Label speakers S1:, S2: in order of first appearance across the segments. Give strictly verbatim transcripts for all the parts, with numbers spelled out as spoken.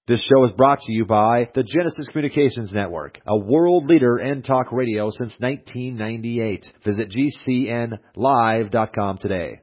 S1: This show is brought to you by the Genesis Communications Network, a world leader in talk radio since nineteen ninety-eight. Visit G C N live dot com today.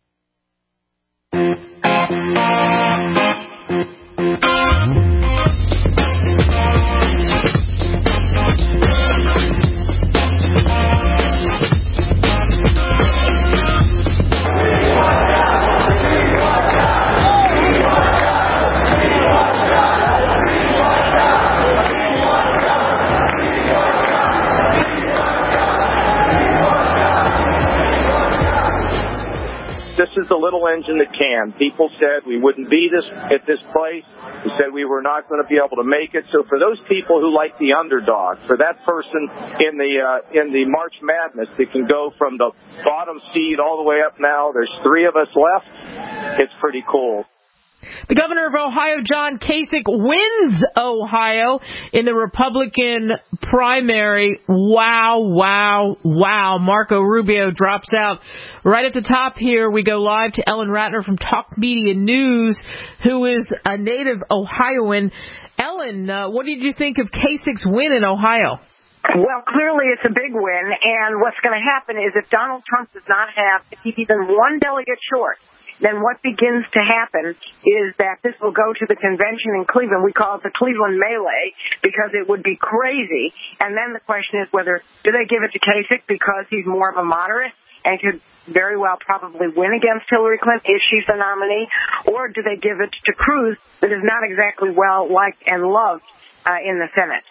S2: This is the little engine that can. People said we wouldn't be this at this place. We said we were not going to be able to make it. So for those people who like the underdog, for that person in the uh, in the March Madness that can go from the bottom seed all the way up now, there's three of us left. It's pretty cool.
S3: The governor of Ohio, John Kasich, wins Ohio in the Republican primary. Wow, wow, wow. Marco Rubio drops out. Right at the top here, we go live to Ellen Ratner from Talk Media News, who is a native Ohioan. Ellen, uh, what did you think of Kasich's win in Ohio?
S4: Well, clearly it's a big win, and what's going to happen is if Donald Trump does not have, if he's even one delegate short, then what begins to happen is that this will go to the convention in Cleveland. We call it the Cleveland Melee because it would be crazy. And then the question is whether, do they give it to Kasich because he's more of a moderate and could very well probably win against Hillary Clinton if she's the nominee, or do they give it to Cruz that is not exactly well liked and loved uh, in the Senate?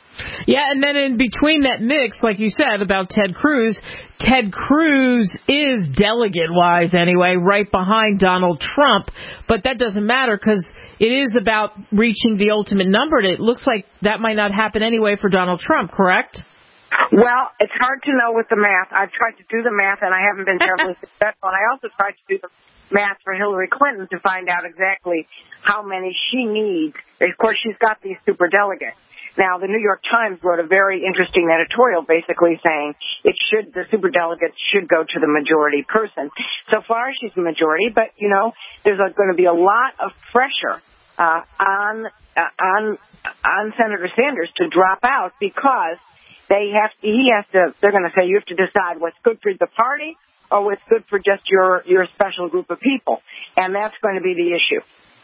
S3: Yeah, and then in between that mix, like you said about Ted Cruz, Ted Cruz is, delegate-wise anyway, right behind Donald Trump. But that doesn't matter because it is about reaching the ultimate number. And it looks like that might not happen anyway for Donald Trump, correct?
S4: Well, it's hard to know with the math. I've tried to do the math, and I haven't been terribly successful. And I also tried to do the math for Hillary Clinton to find out exactly how many she needs. Of course, she's got these superdelegates. Now, the New York Times wrote a very interesting editorial basically saying it should, the superdelegates should go to the majority person. So far, she's the majority, but, you know, there's going to be a lot of pressure uh, on, uh, on, on Senator Sanders to drop out because they have, he has to, they're going to say you have to decide what's good for the party or what's good for just your, your special group of people. And that's going to be the issue.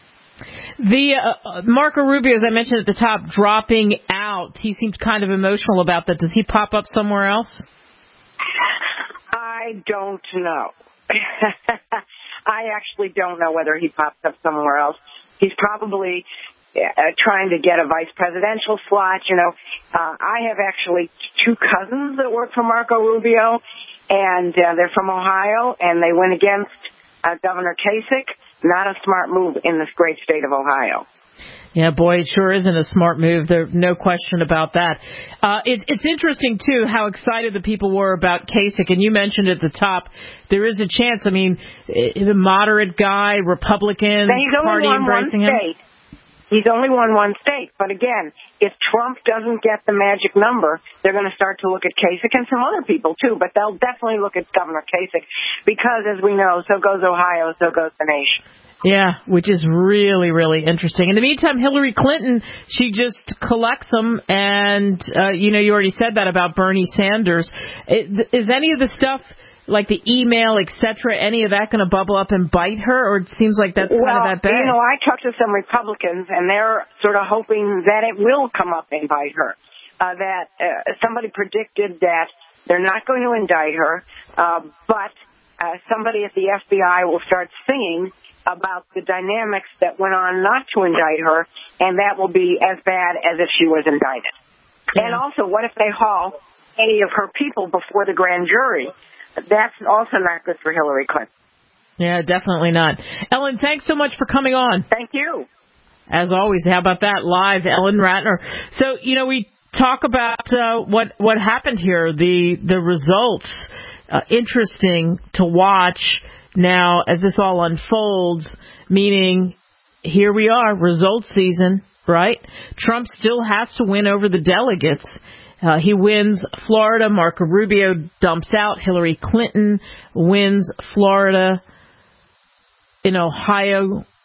S3: The uh, Marco Rubio, as I mentioned at the top, dropping out. He seems kind of emotional about that. Does he pop up somewhere else?
S4: I don't know. I actually don't know whether he pops up somewhere else. He's probably uh, trying to get a vice presidential slot. You know, uh, I have actually two cousins that work for Marco Rubio, and uh, they're from Ohio, and they went against uh, Governor Kasich. Not a smart move in this great state of Ohio.
S3: Yeah, boy, it sure isn't a smart move. There's no question about that. Uh, it, it's interesting, too, how excited the people were about Kasich. And you mentioned at the top, there is a chance. I mean, the moderate guy, Republicans, party embracing him.
S4: State. He's only won one state. But again, if Trump doesn't get the magic number, they're going to start to look at Kasich and some other people, too. But they'll definitely look at Governor Kasich because, as we know, so goes Ohio, so goes the nation.
S3: Yeah, which is really, really interesting. In the meantime, Hillary Clinton, she just collects them. And, uh, you know, you already said that about Bernie Sanders. It, is any of the stuff, like the email, et cetera, any of that going to bubble up and bite her? Or it seems like that's
S4: well,
S3: kind of that bad?
S4: You know, I talked to some Republicans, and they're sort of hoping that it will come up and bite her. Uh, that uh, somebody predicted that they're not going to indict her, uh, but uh, somebody at the F B I will start singing about the dynamics that went on not to indict her, and that will be as bad as if she was indicted. Yeah. And also, what if they haul any of her people before the grand jury? That's also not good for Hillary Clinton.
S3: Yeah, definitely not. Ellen, thanks so much for coming on.
S4: Thank you.
S3: As always, how about that? Live, Ellen Ratner. So, you know, we talk about uh, what what happened here, the, the results. Uh, interesting to watch now as this all unfolds, meaning here we are, results season, right? Trump still has to win over the delegates. Uh, he wins Florida. Marco Rubio dumps out. Hillary Clinton wins Florida. In Ohio,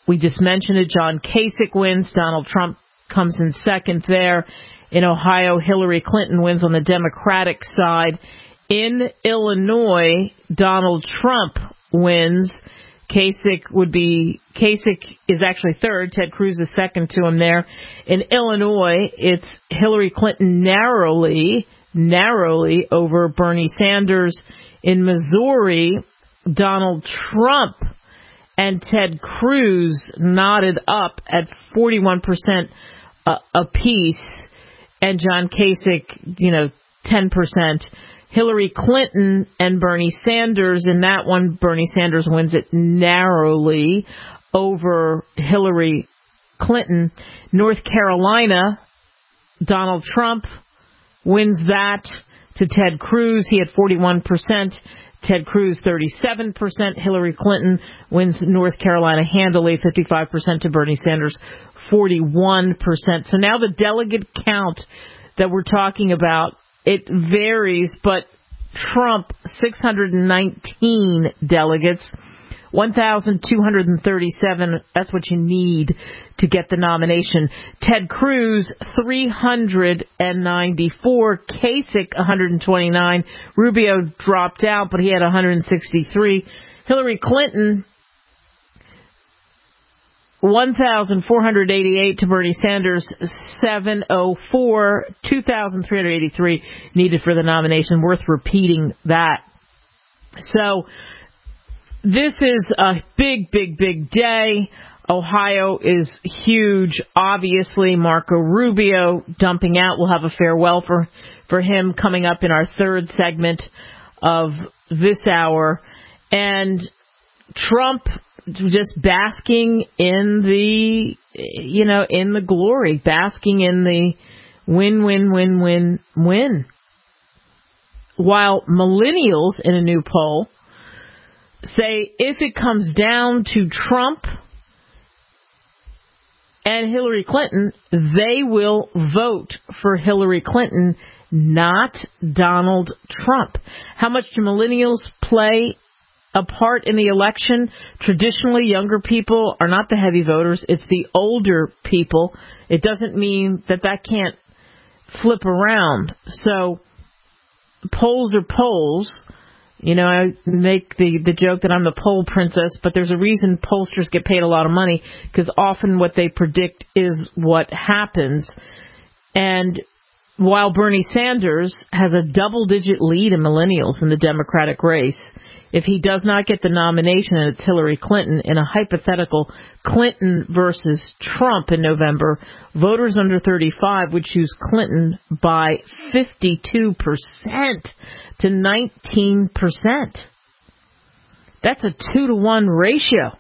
S3: we just mentioned it. John Kasich wins. Donald Trump comes in second there. In Ohio, Hillary Clinton wins on the Democratic side. In Illinois, Donald Trump wins. Kasich would be, Kasich is actually third. Ted Cruz is second to him there. In Illinois, it's Hillary Clinton narrowly, narrowly over Bernie Sanders. In Missouri, Donald Trump and Ted Cruz knotted up at forty-one percent uh, apiece, and John Kasich, you know, ten percent. Hillary Clinton and Bernie Sanders, in that one, Bernie Sanders wins it narrowly over Hillary Clinton. North Carolina, Donald Trump wins that to Ted Cruz. He had forty-one percent. Ted Cruz, thirty-seven percent. Hillary Clinton wins North Carolina handily, fifty-five percent to Bernie Sanders, forty-one percent. So now the delegate count that we're talking about, it varies, but Trump, six hundred nineteen delegates, one thousand two hundred thirty-seven, that's what you need to get the nomination. Ted Cruz, three hundred ninety-four, Kasich, one hundred twenty-nine, Rubio dropped out, but he had one hundred sixty-three, Hillary Clinton, one thousand four hundred eighty-eight to Bernie Sanders, seven oh four, two thousand three hundred eighty-three needed for the nomination. Worth repeating that. So this is a big, big, big day. Ohio is huge. Obviously, Marco Rubio dumping out. We'll have a farewell for, for him coming up in our third segment of this hour. And Trump just basking in the, you know, in the glory, basking in the win, win, win, win, win. While millennials in a new poll say if it comes down to Trump and Hillary Clinton, they will vote for Hillary Clinton, not Donald Trump. How much do millennials play a part in the election? Traditionally, younger people are not the heavy voters. It's the older people. It doesn't mean that that can't flip around. So polls are polls. You know, I make the, the joke that I'm the poll princess, but there's a reason pollsters get paid a lot of money, because often what they predict is what happens. And while Bernie Sanders has a double-digit lead in millennials in the Democratic race, if he does not get the nomination and it's Hillary Clinton in a hypothetical Clinton versus Trump in November, voters under thirty-five would choose Clinton by fifty-two percent to nineteen percent. That's a two to one ratio.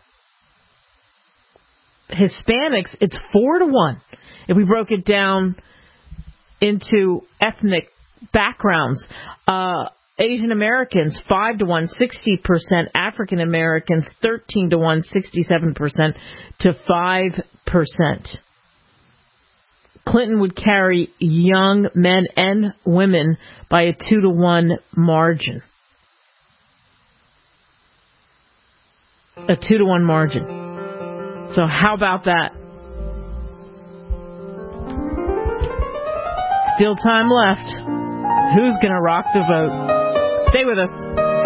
S3: Hispanics, it's four to one. If we broke it down into ethnic backgrounds, uh, Asian Americans, five to one, sixty percent. African Americans, thirteen to one, sixty-seven percent to five percent. Clinton would carry young men and women by a two to one margin. A two to one margin. So how about that? Still time left. Who's going to rock the vote? Stay with us.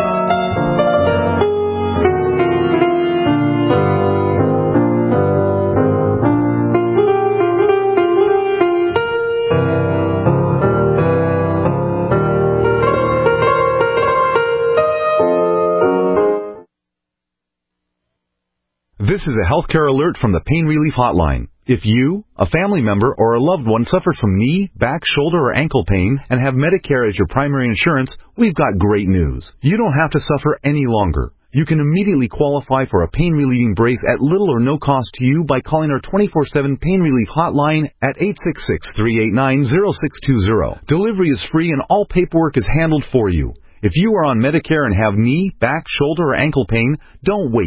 S5: This is a healthcare alert from the Pain Relief Hotline. If you, a family member, or a loved one suffers from knee, back, shoulder, or ankle pain and have Medicare as your primary insurance, we've got great news. You don't have to suffer any longer. You can immediately qualify for a pain-relieving brace at little or no cost to you by calling our twenty-four seven Pain Relief Hotline at eight six six, three eight nine, zero six two zero. Delivery is free and all paperwork is handled for you. If you are on Medicare and have knee, back, shoulder, or ankle pain, don't wait.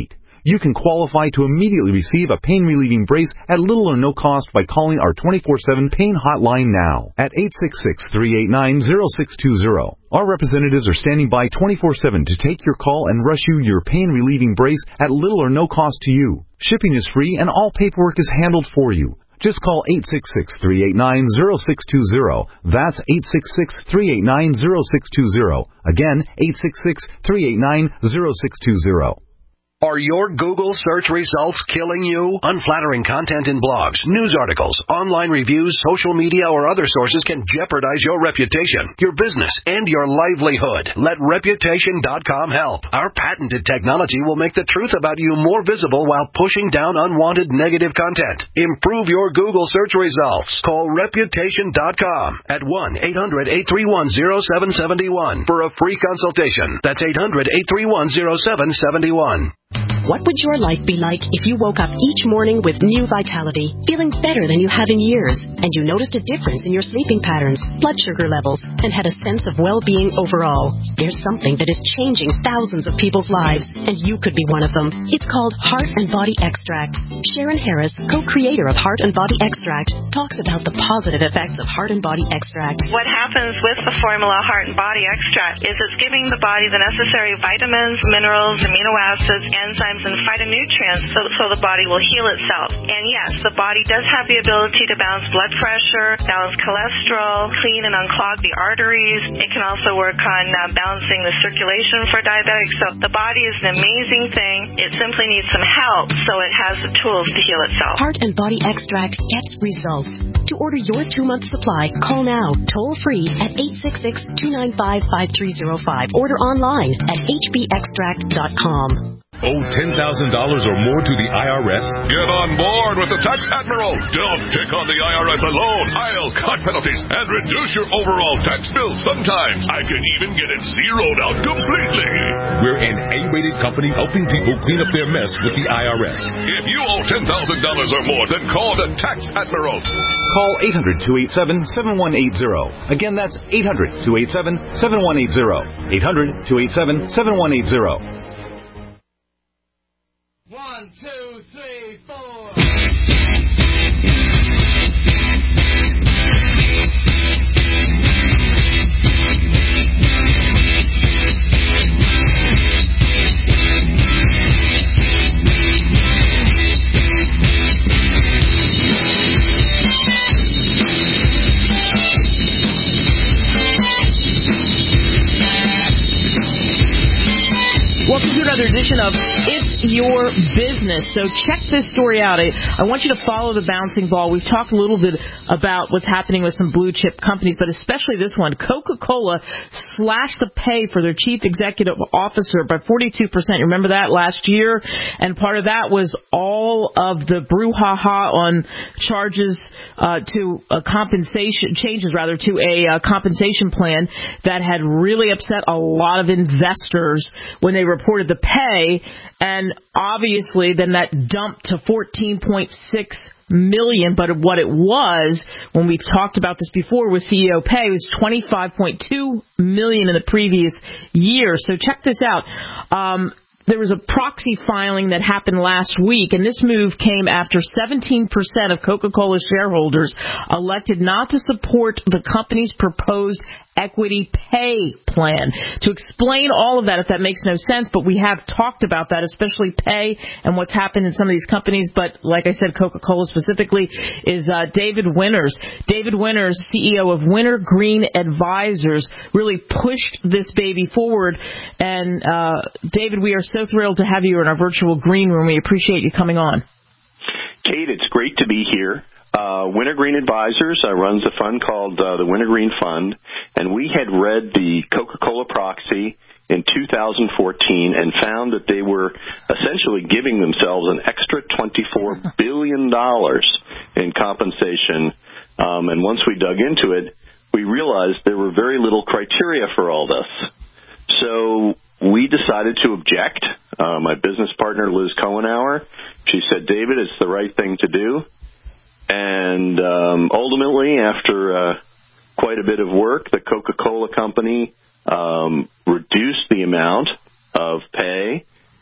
S5: You can qualify to immediately receive a pain-relieving brace at little or no cost by calling our twenty-four seven pain hotline now at eight six six, three eight nine, zero six two zero. Our representatives are standing by twenty-four seven to take your call and rush you your pain-relieving brace at little or no cost to you. Shipping is free and all paperwork is handled for you. Just call eight six six, three eight nine, zero six two zero. That's eight six six, three eight nine, zero six two zero. Again, eight six six, three eight nine, zero six two zero.
S6: Are your Google search results killing you? Unflattering content in blogs, news articles, online reviews, social media, or other sources can jeopardize your reputation, your business, and your livelihood. Let Reputation dot com help. Our patented technology will make the truth about you more visible while pushing down unwanted negative content. Improve your Google search results. Call Reputation dot com at one eight hundred, eight three one, zero seven seven one for a free consultation. That's eight hundred, eight three one, zero seven seven one.
S7: What would your life be like if you woke up each morning with new vitality, feeling better than you have in years, and you noticed a difference in your sleeping patterns, blood sugar levels, and had a sense of well-being overall? There's something that is changing thousands of people's lives, and you could be one of them. It's called Heart and Body Extract. Sharon Harris, co-creator of Heart and Body Extract, talks about the positive effects of Heart and Body Extract.
S8: What happens with the formula Heart and Body Extract is it's giving the body the necessary vitamins, minerals, amino acids, enzymes, and phytonutrients so, so the body will heal itself. And yes, the body does have the ability to balance blood pressure, balance cholesterol, clean and unclog the arteries. It can also work on uh, balancing the circulation for diabetics. So the body is an amazing thing. It simply needs some help so it has the tools to heal itself.
S7: Heart and Body Extract. Get results. To order your two-month supply, call now, toll-free at eight six six, two nine five, five three zero five. Order online at h b extract dot com.
S9: Owe ten thousand dollars or more to the I R S?
S10: Get on board with the Tax Admiral. Don't pick on the I R S alone. I'll cut penalties and reduce your overall tax bill. Sometimes I can even get it zeroed out completely.
S9: We're an A-rated company helping people clean up their mess with the I R S.
S10: If you owe ten thousand dollars or more, then call the Tax Admiral.
S5: Call eight hundred, two eight seven, seven one eight zero. Again, that's eight hundred, two eight seven, seven one eight zero. eight hundred, two eight seven, seven one eight zero.
S11: One, two, three, four.
S3: Welcome to another edition of It's Your Business. So check this story out. I, I want you to follow the bouncing ball. We've talked a little bit about what's happening with some blue chip companies, but especially this one. Coca-Cola slashed the pay for their chief executive officer by forty-two percent. You remember that last year? And part of that was all of the brouhaha on charges uh, to a compensation, changes rather, to a uh, compensation plan that had really upset a lot of investors when they reported the pay, and obviously then that dumped to fourteen point six million. But what it was, when we've talked about this before with C E O pay, was twenty-five point two million in the previous year. So check this out. Um, There was a proxy filing that happened last week, and this move came after seventeen percent of Coca-Cola shareholders elected not to support the company's proposed equity pay plan. To explain all of that, if that makes no sense, but we have talked about that, especially pay and what's happened in some of these companies, but like I said, Coca-Cola specifically, is uh, David Winters. David Winters, C E O of Winter Green Advisors, really pushed this baby forward. And uh, David, we are so thrilled to have you in our virtual green room. We appreciate you coming on.
S12: Kate, it's great to be here. Uh, Winter Green Advisors uh, runs a fund called uh, the Winter Green Fund, and we had read the Coca-Cola proxy in two thousand fourteen and found that they were essentially giving themselves an extra twenty-four billion dollars in compensation. Um, and once we dug into it, we realized there were very little criteria for all this. So we decided to object. Uh, my business partner, Liz Cohenauer, she said, David, it's the right thing to do. And um, ultimately, after uh, quite a bit of work, the Coca-Cola Company um, reduced the amount of pay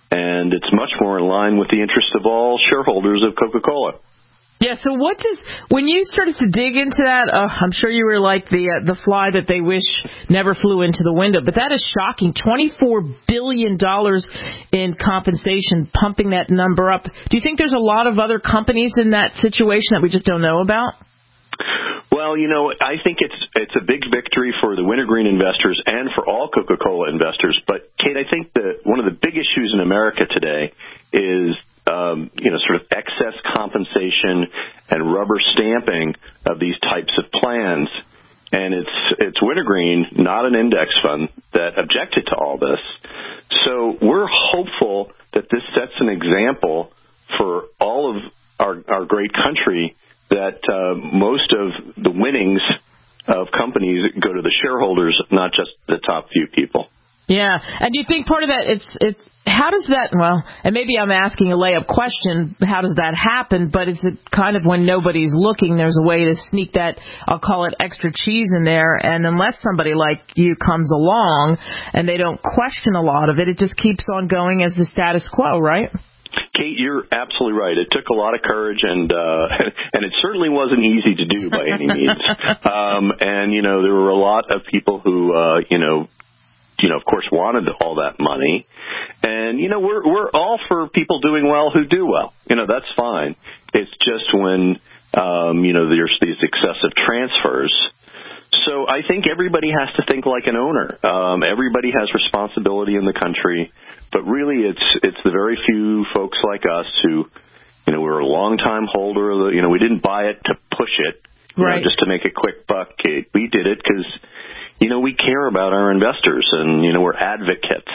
S12: and it's much more in line with the interest of all shareholders of Coca-Cola.
S3: Yeah, so what does, when you started to dig into that, uh, I'm sure you were like the uh, the fly that they wish never flew into the window, but that is shocking. twenty-four billion dollars in compensation, pumping that number up. Do you think there's a lot of other companies in that situation that we just don't know about?
S12: Well, you know, I think it's it's a big victory for the Wintergreen investors and for all Coca-Cola investors. But, Kate, I think that one of the big issues in America today is, um, you know, sort of excess compensation and rubber stamping of these types of plans. And it's it's Wintergreen, not an index fund, that objected to all this. So we're hopeful that this sets an example for all of our, our great country that uh, most of the winnings of companies go to the shareholders, not just the top few people.
S3: Yeah, and do you think part of that, it's it's how does that, well, and maybe I'm asking a layup question, how does that happen, but is it kind of when nobody's looking, there's a way to sneak that, I'll call it extra cheese in there, and unless somebody like you comes along and they don't question a lot of it, it just keeps on going as the status quo, right?
S12: Kate, you're absolutely right. It took a lot of courage, and uh, and it certainly wasn't easy to do by any means. Um, and, you know, there were a lot of people who, uh, you know, you know, of course, wanted all that money. And, you know, we're we're all for people doing well who do well. You know, that's fine. It's just when, um, you know, there's these excessive transfers. So I think everybody has to think like an owner. Um, everybody has responsibility in the country. But really, it's it's the very few folks like us who, you know, we're a long-time holder of the, you know, we didn't buy it to push it, you
S3: right.
S12: know, just to make a quick buck, Kate. We did it because, you know, we care about our investors and, you know, we're advocates.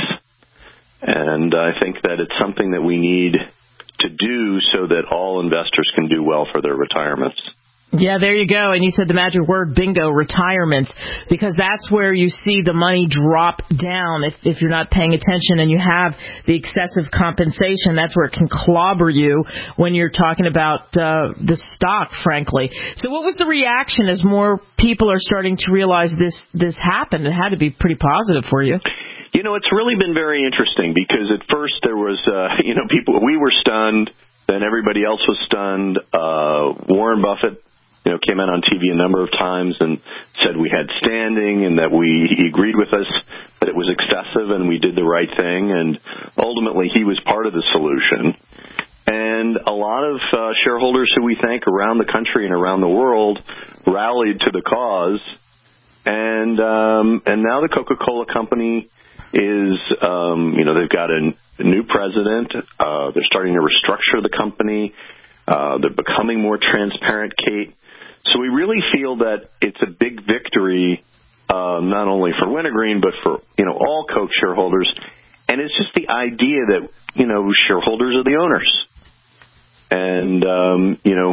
S12: And I think that it's something that we need to do so that all investors can do well for their retirements.
S3: Yeah, there you go. And you said the magic word, bingo, retirement, because that's where you see the money drop down if, if you're not paying attention and you have the excessive compensation. That's where it can clobber you when you're talking about uh, the stock, frankly. So what was the reaction as more people are starting to realize this, this happened? It had to be pretty positive for you.
S12: You know, it's really been very interesting because at first there was, uh, you know, people, we were stunned, then everybody else was stunned. Uh, Warren Buffett, you know, came out on T V a number of times and said we had standing and that we he agreed with us that it was excessive and we did the right thing. And ultimately, he was part of the solution. And a lot of uh, shareholders who we thank around the country and around the world rallied to the cause. And um, and now the Coca-Cola Company is, um, you know, they've got a, a new president. Uh, they're starting to restructure the company. Uh, they're becoming more transparent, Kate. So we really feel that it's a big victory, uh, not only for Wintergreen, but for, you know, all Coke shareholders. And it's just the idea that, you know, shareholders are the owners. And, um, you know,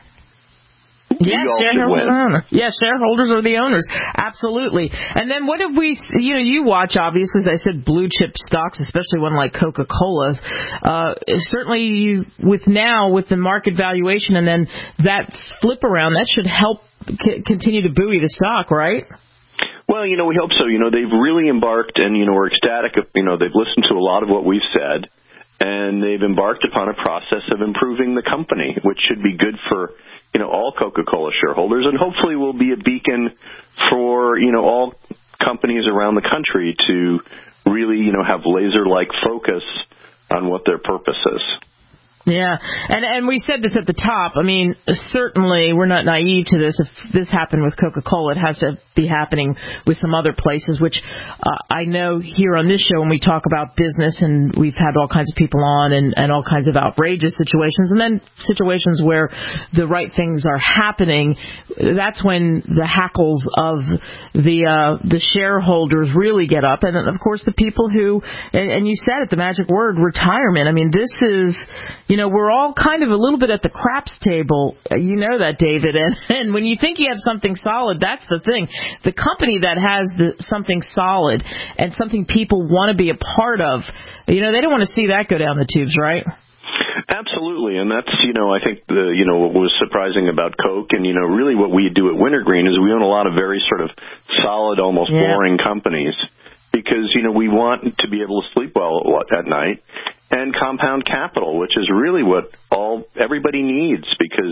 S3: Yes, shareholders are owners. Yes, shareholders are the owners. Absolutely. And then what have we, you know, you watch, obviously, as I said, blue chip stocks, especially one like Coca-Cola. Uh, certainly, you, with now, with the market valuation and then that flip around, that should help c- continue to buoy the stock, right?
S12: Well, you know, we hope so. You know, they've really embarked, and, you know, we're ecstatic. You know, they've listened to a lot of what we've said, and they've embarked upon a process of improving the company, which should be good for, you know, all Coca-Cola shareholders, and hopefully will be a beacon for, you know, all companies around the country to really, you know, have laser-like focus on what their purpose is.
S3: Yeah, and and we said this at the top. I mean, certainly we're not naive to this. If this happened with Coca-Cola, it has to be happening with some other places, which uh, I know here on this show when we talk about business, and we've had all kinds of people on and, and all kinds of outrageous situations, and then situations where the right things are happening, that's when the hackles of the uh, the shareholders really get up. And, of course, the people who, and, and you said it, the magic word, retirement. I mean, this is... You know, we're all kind of a little bit at the craps table. You know that, David. And, and when you think you have something solid, that's the thing. The company that has the, something solid and something people want to be a part of, you know, they don't want to see that go down the tubes, right?
S12: Absolutely, and that's, you know, I think the, you know, what was surprising about Coke, and, you know, really what we do at Wintergreen is we own a lot of very sort of solid, almost yeah. boring companies. Because, you know, we want to be able to sleep well at night. and compound capital, which is really what all everybody needs, because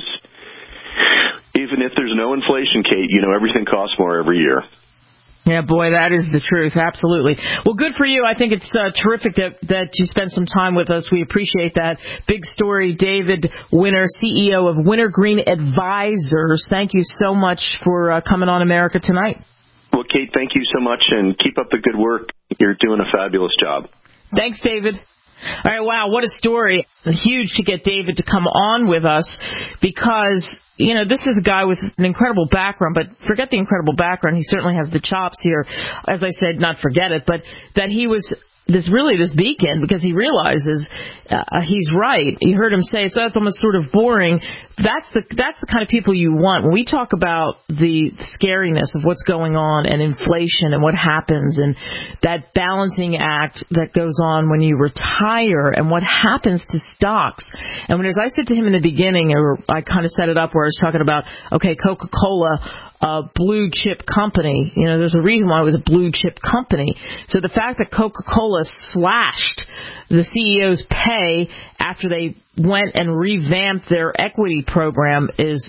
S12: even if there's no inflation, Kate, you know, everything costs more every year.
S3: Yeah, boy, that is the truth. Absolutely. Well, good for you. I think it's uh, terrific that, that you spent some time with us. We appreciate that. Big story. David Winter, C E O of Wintergreen Advisors. Thank you so much for uh, coming on America Tonight.
S12: Well, Kate, thank you so much, and keep up the good work. You're doing a fabulous job.
S3: Thanks, David. All right, wow, what a story. Huge to get David to come on with us because, you know, this is a guy with an incredible background, but forget the incredible background. He certainly has the chops here. As I said, not forget it, but that he was this really this beacon because he realizes uh, he's right. You heard him say, so that's almost sort of boring. That's the that's the kind of people you want. When we talk about the scariness of what's going on and inflation and what happens and that balancing act that goes on when you retire and what happens to stocks. And when, as I said to him in the beginning, or I kind of set it up where I was talking about, okay, Coca-Cola, a blue chip company. You know, there's a reason why it was a blue chip company. So the fact that Coca-Cola slashed the C E O's pay after they went and revamped their equity program is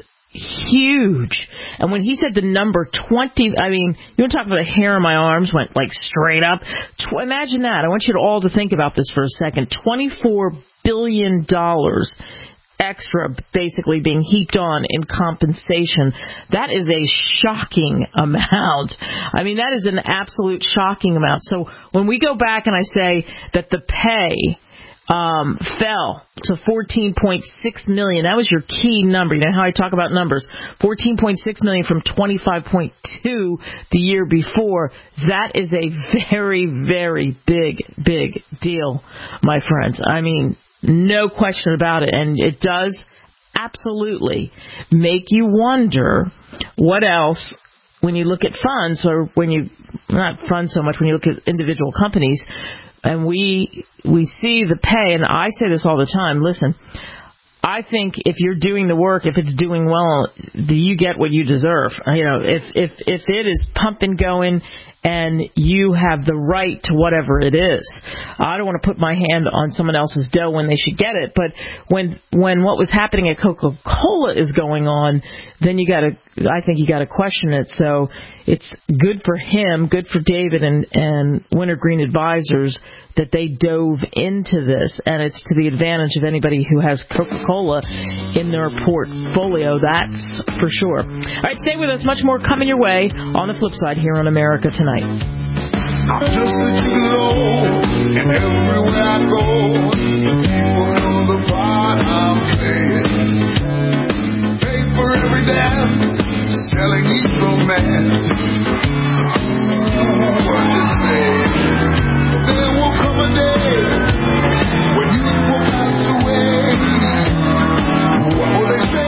S3: huge. And when he said the number twenty, I mean, you want to talk about the hair on my arms went like straight up. Tw- imagine that. I want you to all to think about this for a second. twenty-four billion dollars extra basically being heaped on in compensation. That is a shocking amount. I mean, that is an absolute shocking amount. So when we go back and I say that the pay um, fell to fourteen point six million dollars, that was your key number. You know how I talk about numbers. fourteen point six million dollars from twenty-five point two the year before. That is a very, very big, big deal, my friends. I mean, no question about it. And it does absolutely make you wonder what else, when you look at funds, or when you, not funds so much, when you look at individual companies, and we we see the pay, and I say this all the time, listen, I think if you're doing the work, if it's doing well, do you get what you deserve? You know, if if if it is pumping going and you have the right to whatever it is. I don't want to put my hand on someone else's dough when they should get it, but when when what was happening at Coca-Cola is going on, then you got to, I think you got to question it. So it's good for him, good for David and, and Wintergreen Advisors that they dove into this, and it's to the advantage of anybody who has Coca-Cola in their portfolio, that's for sure. All right, stay with us. Much more coming your way on the flip side here on America Tonight.
S13: I'm just a gigolo, and everywhere I go, people know the part I'm playing. Pay for every dance, selling each romance. Ooh, what to say? There will come a day when you will pass away. What will they say?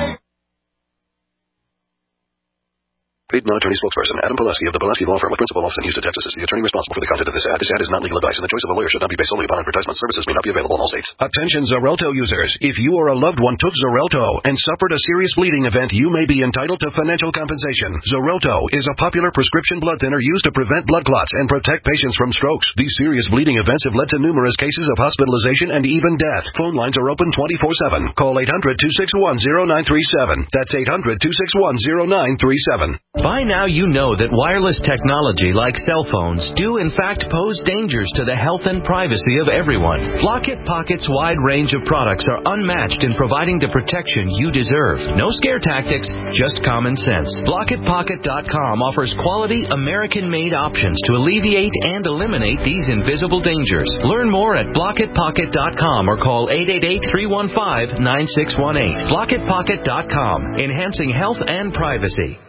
S6: Paid non-attorney spokesperson Adam Pileski of the Pileski Law Firm with principal office in Houston, Texas, is the attorney responsible for the content of this ad. This ad is not legal advice, and the choice of a lawyer should not be based solely upon advertisement. Services may not be available in all states. Attention Xarelto users. If you or a loved one took Xarelto and suffered a serious bleeding event, you may be entitled to financial compensation. Xarelto is a popular prescription blood thinner used to prevent blood clots and protect patients from strokes. These serious bleeding events have led to numerous cases of hospitalization and even death. Phone lines are open twenty-four seven. Call eight hundred, two six one, zero nine three seven. That's eight hundred, two six one, zero nine three seven.
S14: By now you know that wireless technology like cell phones do in fact pose dangers to the health and privacy of everyone. Blockit Pocket's wide range of products are unmatched in providing the protection you deserve. No scare tactics, just common sense. Blockit Pocket dot com offers quality American-made options to alleviate and eliminate these invisible dangers. Learn more at Blockit Pocket dot com or call eight eight eight, three one five, nine six one eight. Blockit Pocket dot com, enhancing health and privacy.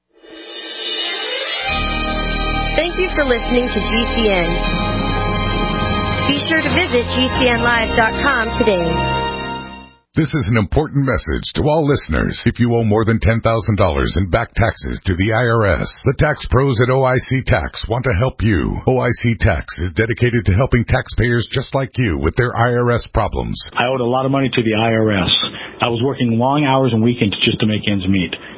S15: Thank you for listening to G C N. Be sure to visit G C N live dot com today.
S16: This is an important message to all listeners. If you owe more than ten thousand dollars in back taxes to the I R S, the tax pros at O I C Tax want to help you. O I C Tax is dedicated to helping taxpayers just like you with their I R S problems.
S17: I owed a lot of money to the I R S. I was working long hours and weekends just to make ends meet.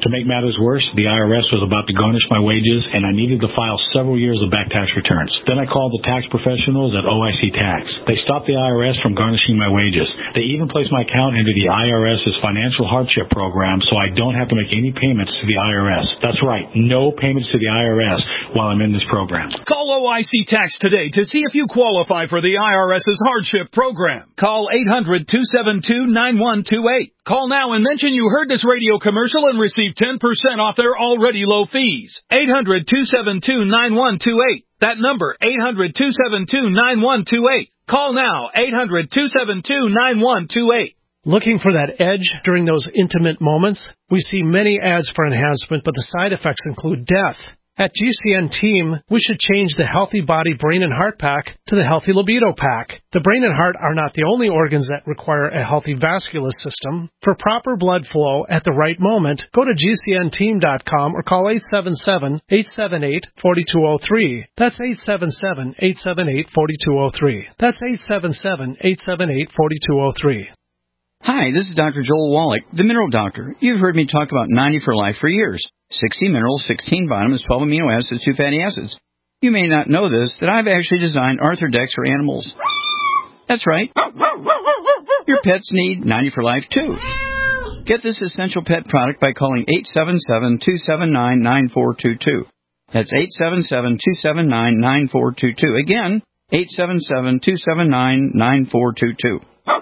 S17: To make matters worse, the I R S was about to garnish my wages, and I needed to file several years of back tax returns. Then I called the tax professionals at O I C Tax. They stopped the I R S from garnishing my wages. They even placed my account into the I R S's financial hardship program, so I don't have to make any payments to the I R S. That's right, no payments to the I R S while I'm in this program.
S18: Call O I C Tax today to see if you qualify for the I R S's hardship program. Call eight hundred, two seven two, nine one two eight. Call now and mention you heard this radio commercial and receive ten percent off their already low fees. eight hundred, two seven two, nine one two eight. That number, eight hundred, two seven two, nine one two eight. Call now, eight hundred, two seven two, nine one two eight.
S19: Looking for that edge during those intimate moments? We see many ads for enhancement, but the side effects include death. At G C N Team, we should change the Healthy Body Brain and Heart Pack to the Healthy Libido Pack. The brain and heart are not the only organs that require a healthy vascular system. For proper blood flow at the right moment, go to G C N team dot com or call eight seven seven, eight seven eight, four two zero three. That's eight seven seven, eight seven eight, four two zero three. That's eight seven seven, eight seven eight, four two zero three.
S20: Hi, this is Doctor Joel Wallach, the Mineral Doctor. You've heard me talk about ninety for Life for years. sixty minerals, sixteen vitamins, twelve amino acids, two fatty acids. You may not know this, that I've actually designed Arthrodex for animals. That's right. Your pets need ninety for Life, too. Get this essential pet product by calling eight seven seven, two seven nine, nine four two two. That's eight seven seven, two seven nine, nine four two two. Again, eight seven seven, two seven nine, nine four two two.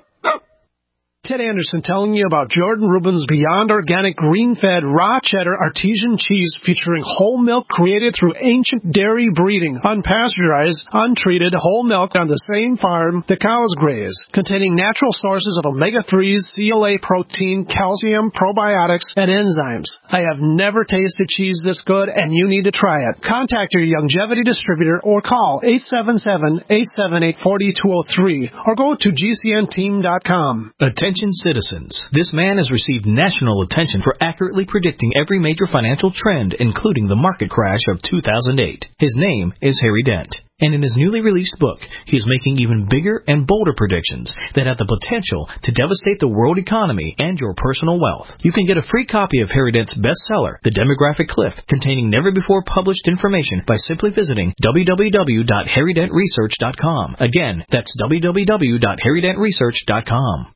S19: Ted Anderson telling you about Jordan Rubin's Beyond Organic Green-Fed Raw Cheddar Artesian Cheese featuring whole milk created through ancient dairy breeding, unpasteurized, untreated whole milk on the same farm the cows graze, containing natural sources of omega threes, C L A protein, calcium, probiotics, and enzymes. I have never tasted cheese this good, and you need to try it. Contact your Longevity distributor or call eight seven seven, eight seven eight, four two zero three or go to G C N team dot com.
S21: Attention citizens. This man has received national attention for accurately predicting every major financial trend, including the market crash of two thousand eight. His name is Harry Dent. And in his newly released book, he is making even bigger and bolder predictions that have the potential to devastate the world economy and your personal wealth. You can get a free copy of Harry Dent's bestseller, The Demographic Cliff, containing never-before-published information by simply visiting w w w dot harry dent research dot com. Again, that's w w w dot harry dent research dot com.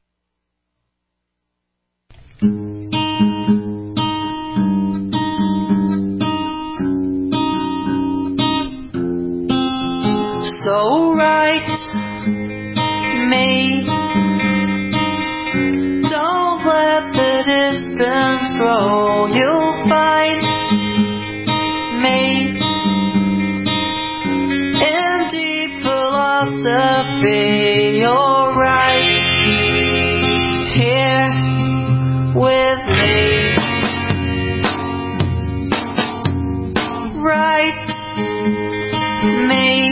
S22: So right me, don't let the distance grow. You'll find me in deep philosophy. You're right here with me, right me.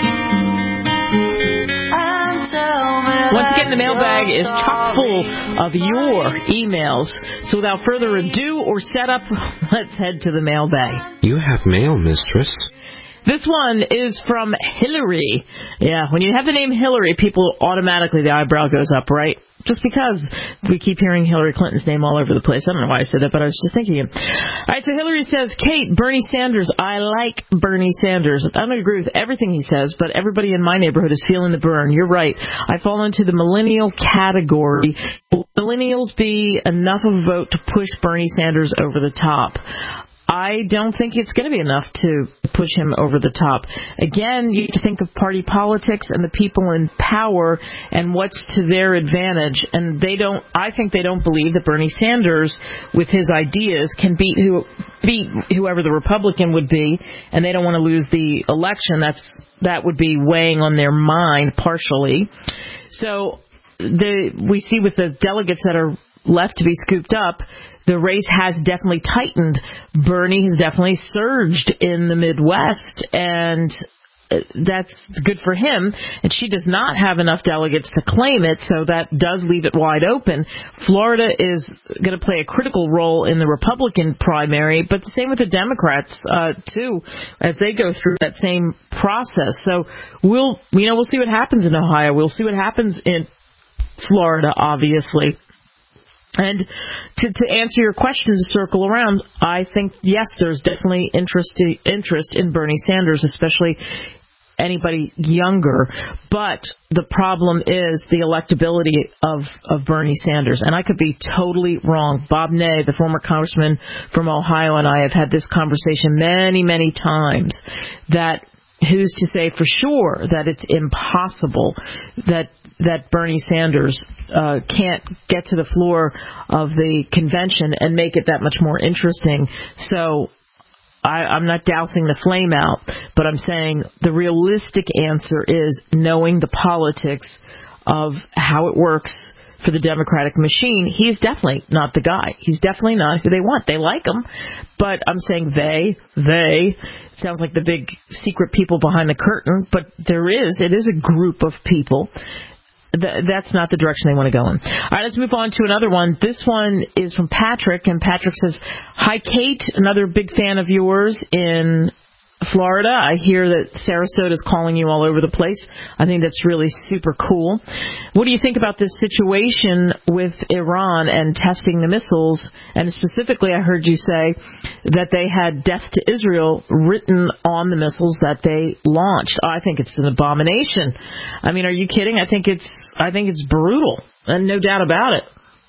S3: Once again, the mailbag is chock full of your emails. So without further ado or setup, let's head to the mailbag.
S23: You have mail, mistress.
S3: This one is from Hillary. Yeah, when you have the name Hillary, people automatically, the eyebrow goes up, right? Just because we keep hearing Hillary Clinton's name all over the place. I don't know why I said that, but I was just thinking it. All right, so Hillary says, Kate, Bernie Sanders, I like Bernie Sanders. I don't agree with everything he says, but everybody in my neighborhood is feeling the burn. You're right. I fall into the millennial category. Will millennials be enough of a vote to push Bernie Sanders over the top? I don't think it's going to be enough to push him over the top. Again, you think of party politics and the people in power and what's to their advantage. And they don't, I think they don't believe that Bernie Sanders, with his ideas, can beat who, beat whoever the Republican would be. And they don't want to lose the election. That's, that would be weighing on their mind partially. So the, we see with the delegates that are left to be scooped up, the race has definitely tightened. Bernie has definitely surged in the Midwest, and that's good for him. And she does not have enough delegates to claim it, so that does leave it wide open. Florida is going to play a critical role in the Republican primary, but the same with the Democrats, uh, too, as they go through that same process. So we'll, you know, we'll see what happens in Ohio. We'll see what happens in Florida, obviously. And to, to answer your question, to circle around, I think, yes, there's definitely interest interest in Bernie Sanders, especially anybody younger. But the problem is the electability of, of Bernie Sanders. And I could be totally wrong. Bob Ney, the former congressman from Ohio, and I have had this conversation many, many times that who's to say for sure that it's impossible that that Bernie Sanders uh, can't get to the floor of the convention and make it that much more interesting. So I, I'm not dousing the flame out, but I'm saying the realistic answer is knowing the politics of how it works for the Democratic machine. He's definitely not the guy. He's definitely not who they want. They like him, but I'm saying they, they, sounds like the big secret people behind the curtain, but there is, it is a group of people. That's not the direction they want to go in. All right, let's move on to another one. This one is from Patrick, and Patrick says, "Hi, Kate, another big fan of yours in Florida. I hear that Sarasota is calling you all over the place. I think that's really super cool. What do you think about this situation with Iran and testing the missiles? And specifically, I heard you say that they had death to Israel written on the missiles that they launched. I think it's an abomination. I mean, are you kidding? I think it's, I think it's brutal, and no doubt about it.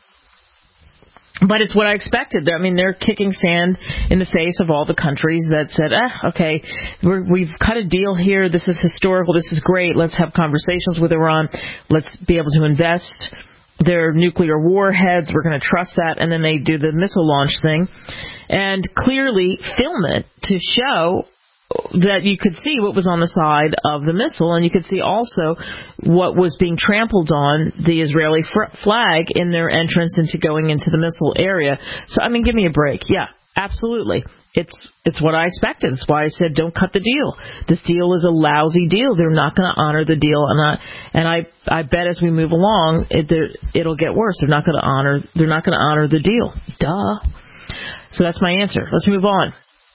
S3: But it's what I expected. I mean, they're kicking sand in the face of all the countries that said, eh, okay, we're, we've cut a deal here. This is historical. This is great. Let's have conversations with Iran. Let's be able to invest their nuclear warheads. We're going to trust that. And then they do the missile launch thing and clearly film it to show that you could see what was on the side of the missile, and you could see also what was being trampled on the Israeli fr- flag in their entrance into going into the missile area. So, I mean, give me a break. Yeah, absolutely. It's it's what I expected. It's why I said don't cut the deal. This deal is a lousy deal. They're not going to honor the deal, and I and I I bet as we move along, it, it'll get worse. They're not going to honor. They're not going to honor the deal. Duh. So that's my answer. Let's move on.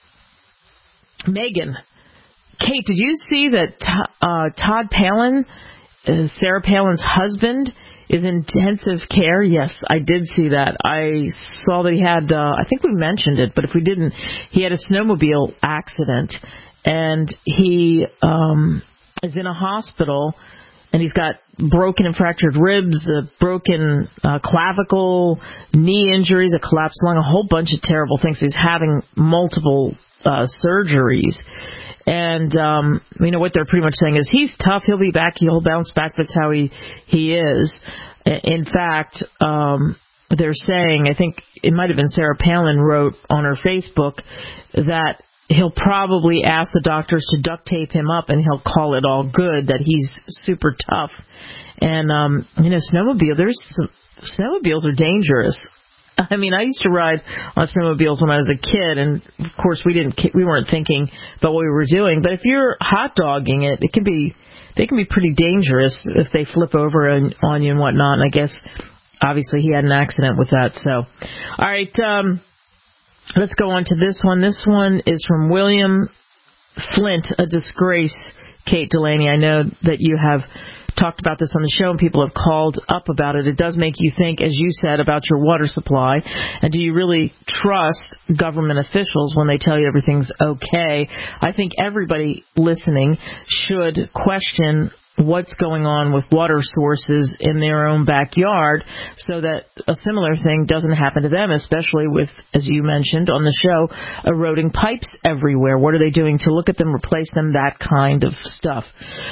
S3: Megan, Kate, did you see that uh, Todd Palin, uh, Sarah Palin's husband, is in intensive care? Yes, I did see that. I saw that he had, uh, I think we mentioned it, but if we didn't, he had a snowmobile accident, and he um, is in a hospital, and he's got broken and fractured ribs, a broken uh, clavicle, knee injuries, a collapsed lung, a whole bunch of terrible things. He's having multiple Uh, surgeries, and um, you know what they're pretty much saying is he's tough. He'll be back. He'll bounce back. That's how he he is. In fact, um, they're saying, I think it might have been Sarah Palin wrote on her Facebook that he'll probably ask the doctors to duct tape him up, and he'll call it all good. That he's super tough. And um, you know, snowmobile. There's some, snowmobiles are dangerous. I mean, I used to ride on snowmobiles when I was a kid, and of course we didn't, we weren't thinking about what we were doing. But if you're hot dogging it, it can be, they can be pretty dangerous if they flip over and, on you and whatnot. And I guess obviously he had an accident with that. So, all right, um, let's go on to this one. This one is from William Flint, a disgrace. Kate Delaney, I know that you have talked about this on the show and people have called up about it. It does make you think, as you said, about your water supply. And do you really trust government officials when they tell you everything's okay? I think everybody listening should question what's going on with water sources in their own backyard so that a similar thing doesn't happen to them, especially with, as you mentioned on the show, eroding pipes everywhere. What are they doing to look at them, replace them, that kind of stuff?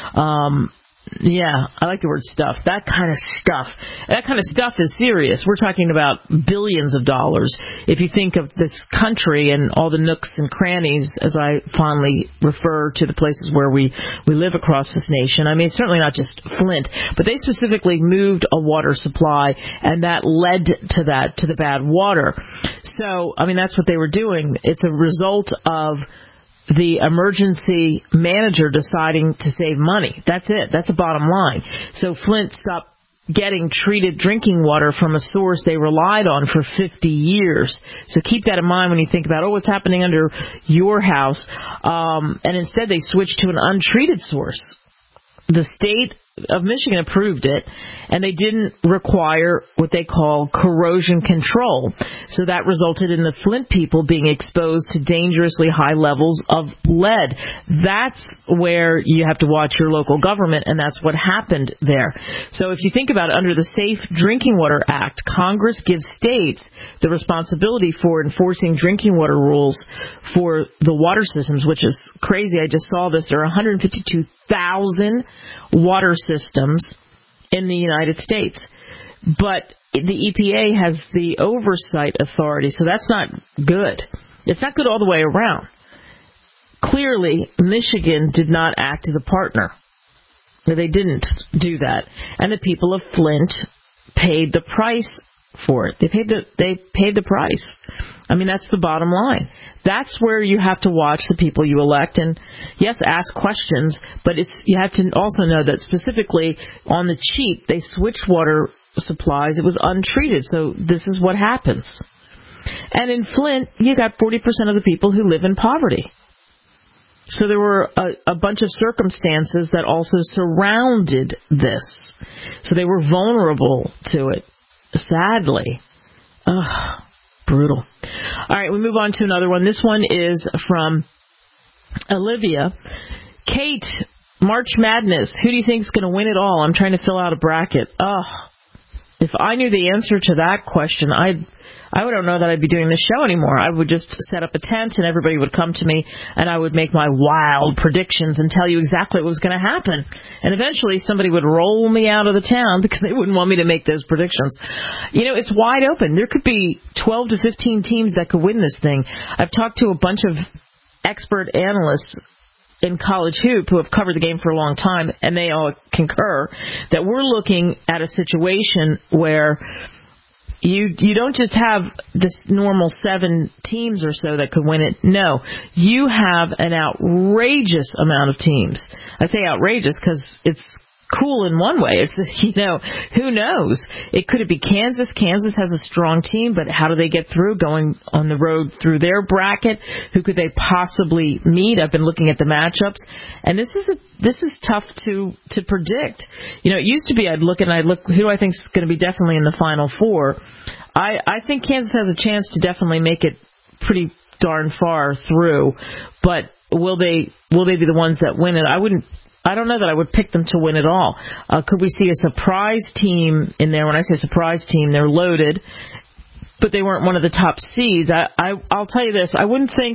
S3: Um, Yeah, I like the word stuff. That kind of stuff. That kind of stuff is serious. We're talking about billions of dollars. If you think of this country and all the nooks and crannies, as I fondly refer to the places where we, we live across this nation, I mean, it's certainly not just Flint, but they specifically moved a water supply, and that led to that, to the bad water. So, I mean, that's what they were doing. It's a result of the emergency manager deciding to save money. That's it. That's the bottom line. So Flint stopped getting treated drinking water from a source they relied on for fifty years. So keep that in mind when you think about, oh, what's happening under your house. Um, and instead they switched to an untreated source. The state of Michigan approved it, and they didn't require what they call corrosion control. So that resulted in the Flint people being exposed to dangerously high levels of lead. That's where you have to watch your local government, and that's what happened there. So if you think about it, under the Safe Drinking Water Act, Congress gives states the responsibility for enforcing drinking water rules for the water systems, which is crazy. I just saw this. There are one hundred fifty-two thousand water systems in the United States. But the E P A has the oversight authority, so that's not good. It's not good all the way around. Clearly, Michigan did not act as a partner. They didn't do that. And the people of Flint paid the price for it. They paid the they paid the price. I mean, that's the bottom line. That's where you have to watch the people you elect, and yes, ask questions, but it's you have to also know that specifically on the cheap, they switched water supplies. It was untreated, so this is what happens. And in Flint, you got forty percent of the people who live in poverty. So there were a, a bunch of circumstances that also surrounded this. So they were vulnerable to it, sadly. Ugh. Brutal. All right, we move on to another one. This one is from Olivia. Kate, March Madness. Who do you think is going to win it all? I'm trying to fill out a bracket. Ugh. If I knew the answer to that question, I'd, I don't know that I'd be doing this show anymore. I would just set up a tent and everybody would come to me and I would make my wild predictions and tell you exactly what was going to happen. And eventually somebody would roll me out of the town because they wouldn't want me to make those predictions. You know, it's wide open. There could be twelve to fifteen teams that could win this thing. I've talked to a bunch of expert analysts in college hoop who have covered the game for a long time, and they all concur that we're looking at a situation where you you don't just have this normal seven teams or so that could win it. No, you have an outrageous amount of teams. I say outrageous because it's cool in one way. It's, you know, who knows? It could it be Kansas? Kansas has a strong team, but how do they get through going on the road through their bracket? Who could they possibly meet? I've been looking at the matchups, and this is a, this is tough to to predict. You know, it used to be I'd look and I'd look who do I think is going to be definitely in the Final Four. I I think Kansas has a chance to definitely make it pretty darn far through, but will they will they be the ones that win it? I wouldn't. I don't know that I would pick them to win it all. Uh, could we see a surprise team in there? When I say surprise team, they're loaded, but they weren't one of the top seeds. I, I, I'll tell you this. I wouldn't think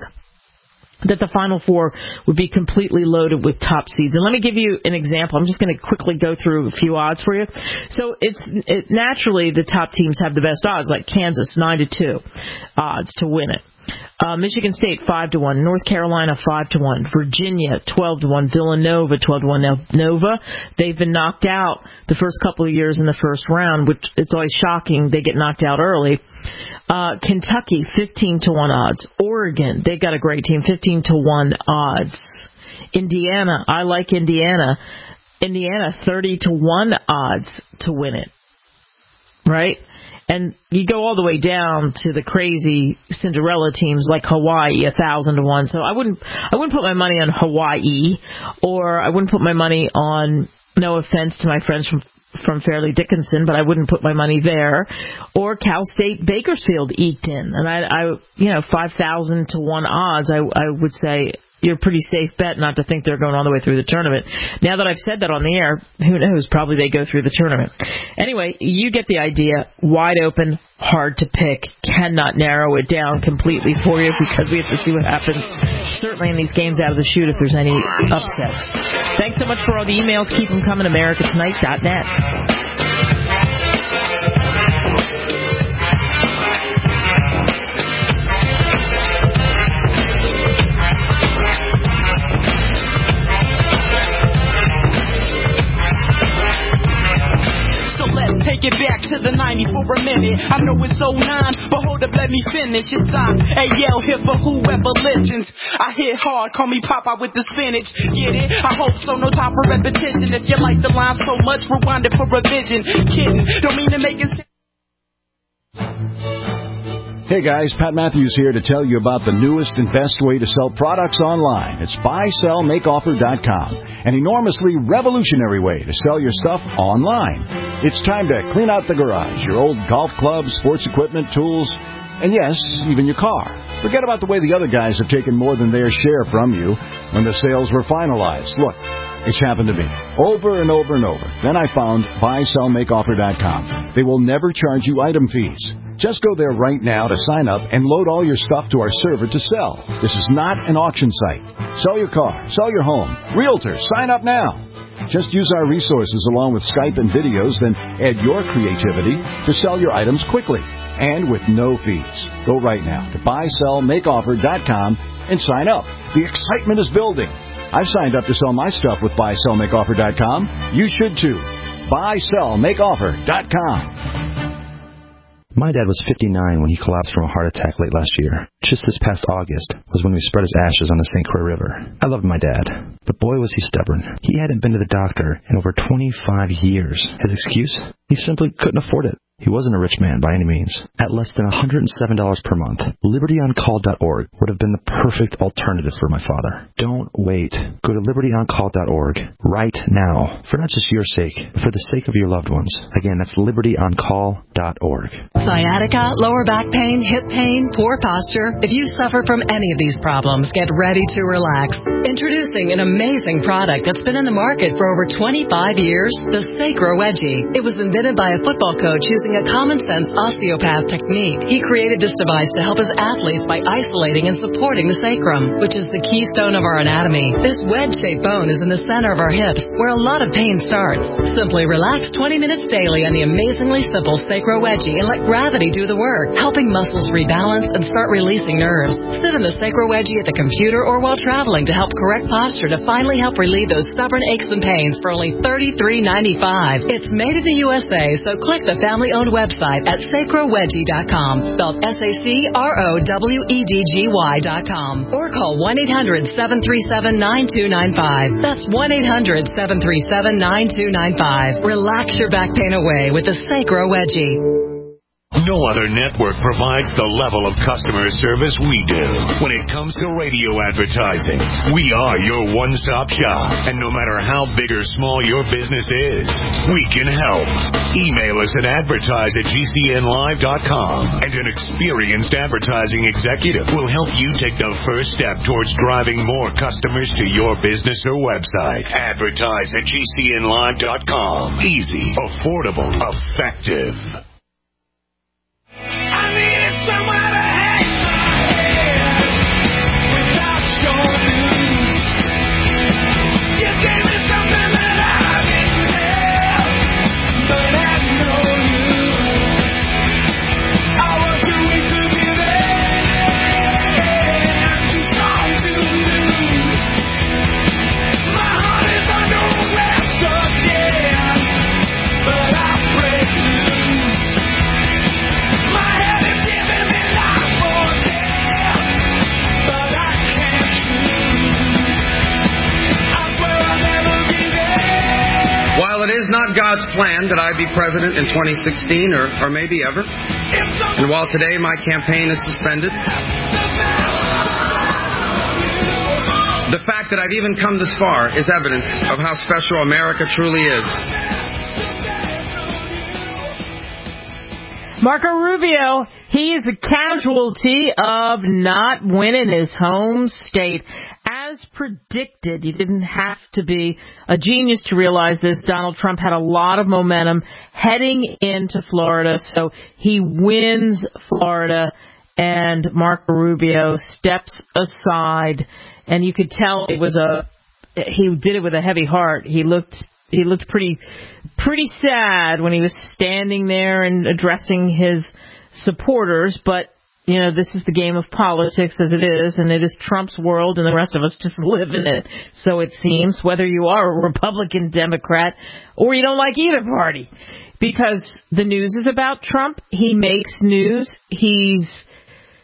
S3: that the Final Four would be completely loaded with top seeds. And let me give you an example. I'm just going to quickly go through a few odds for you. So it's it, naturally the top teams have the best odds, like Kansas, nine to two odds to win it. Uh, Michigan State, five to one. North Carolina, five to one. Virginia, twelve to one. Villanova, twelve to one. Now, Nova, they've been knocked out the first couple of years in the first round, which it's always shocking. They get knocked out early. Uh, Kentucky, fifteen to one odds. Oregon, they've got a great team, fifteen to one odds. Indiana, I like Indiana. Indiana, thirty to one odds to win it. Right? And you go all the way down to the crazy Cinderella teams like Hawaii, a thousand to one. So I wouldn't, I wouldn't put my money on Hawaii, or I wouldn't put my money on. No offense to my friends from from Fairleigh Dickinson, but I wouldn't put my money there. Or Cal State Bakersfield eked in, and I, I you know, five thousand to one odds. I, I would say you're a pretty safe bet not to think they're going all the way through the tournament. Now that I've said that on the air, who knows? Probably they go through the tournament. Anyway, you get the idea. Wide open, hard to pick. Cannot narrow it down completely for you because we have to see what happens, certainly in these games out of the chute if there's any upsets. Thanks so much for all the emails. Keep them coming. America Tonight dot net.
S1: Take it back to the nineties for a minute. I know it's oh nine, but hold up, let me finish. It's time. A L here for whoever listens. I hit hard, call me Popeye with the spinach. Get it? I hope so, no time for repetition. If you like the line so much, rewind it for revision. Kidding, don't mean to make it.
S2: Hey guys, Pat Matthews here to tell you about the newest and best way to sell products online. It's buy sell make offer dot com, an enormously revolutionary way to sell your stuff online. It's time to clean out the garage, your old golf clubs, sports equipment, tools, and yes, even your car. Forget about the way the other guys have taken more than their share from you when the sales were finalized. Look, it's happened to me over and over and over. Then I found buy sell make offer dot com. They will never charge you item fees. Just go there right now to sign up and load all your stuff to our server to sell. This is not an auction site. Sell your car, sell your home. Realtor, sign up now. Just use our resources along with Skype and videos, then add your creativity to sell your items quickly and with no fees. Go right now to buy sell make offer dot com and sign up. The excitement is building. I've signed up to sell my stuff with buy sell make offer dot com. You should too. buy sell make offer dot com.
S4: My dad was fifty-nine when he collapsed from a heart attack late last year. Just this past August was when we spread his ashes on the Saint Croix River. I loved my dad, but boy was he stubborn. He hadn't been to the doctor in over twenty-five years. His excuse? He simply couldn't afford it. He wasn't a rich man by any means. At less than one hundred seven dollars per month, liberty on call dot org would have been the perfect alternative for my father. Don't wait. Go to liberty on call dot org right now, for not just your sake, but for the sake of your loved ones. Again, that's liberty on call dot org.
S23: Sciatica, lower back pain, hip pain, poor posture. If you suffer from any of these problems, get ready to relax. Introducing an amazing product that's been in the market for over twenty-five years, the Sacro Wedgie. It was invented by a football coach using a common-sense osteopath technique. He created this device to help his athletes by isolating and supporting the sacrum, which is the keystone of our anatomy. This wedge-shaped bone is in the center of our hips, where a lot of pain starts. Simply relax twenty minutes daily on the amazingly simple Sacro Wedgie and let gravity do the work, helping muscles rebalance and start releasing nerves. Sit in the Sacro Wedgie at the computer or while traveling to help correct posture to finally help relieve those stubborn aches and pains for only thirty-three ninety-five. It's made in the U S A, so click the family-owned website at sacro wedgie dot com, spelled S A C R O W E D G Y dot com, or call one eight hundred seven three seven nine two nine five. That's one eight hundred seven three seven nine two nine five. Relax your back pain away with the Sacro Wedgie.
S24: No other network provides the level of customer service we do. When it comes to radio advertising, we are your one-stop shop. And no matter how big or small your business is, we can help. Email us at advertise at G C N live dot com, and an experienced advertising executive will help you take the first step towards driving more customers to your business or website. Advertise at G C N live dot com. Easy, affordable, effective.
S13: I needed somewhere to hang my head without your news. You gave me something that I didn't have, but had no use. I was too weak to be there, too strong to lose. My heart is under wraps again, but I break loose.
S25: While it is not God's plan that I be president in twenty sixteen or, or maybe ever, and while today my campaign is suspended, the fact that I've even come this far is evidence of how special America truly is.
S3: Marco Rubio, he is a casualty of not winning his home state. As predicted, you didn't have to be a genius to realize this. Donald Trump had a lot of momentum heading into Florida, so he wins Florida, and Marco Rubio steps aside, and you could tell it was a he did it with a heavy heart. He looked he looked pretty pretty sad when he was standing there and addressing his supporters, but you know, this is the game of politics as it is, and it is Trump's world, and the rest of us just live in it. So it seems, whether you are a Republican, Democrat, or you don't like either party. Because the news is about Trump. He makes news. He's